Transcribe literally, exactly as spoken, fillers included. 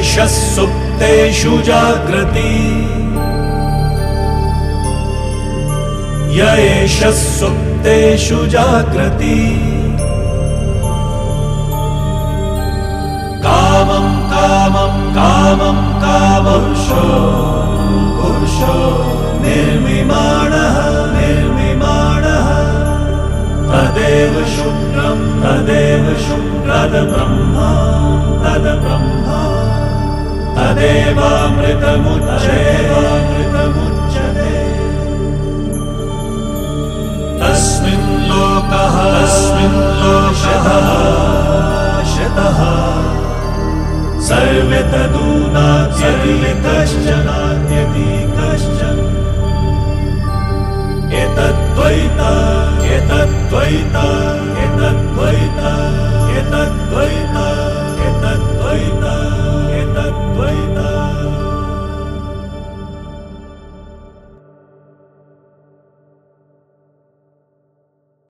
एष सुप्तेषु जाग्रति य एष सुप्तेषु जाग्रति कामं कामं कामं कामपुरुषो पुरुषो निर्मिमाणः निर्मिमाणः तदेव शुक्रं तदेव शुक्रं ब्रह्मा तद ब्रह्मा तदेवामृतमुच्यते तस्मिन् लोकः तस्मिन् लोकः शतः सर्वे तदूनाद्यति कश्चनाद्यति कश्चन एतद्द्वैता एतद्द्वैता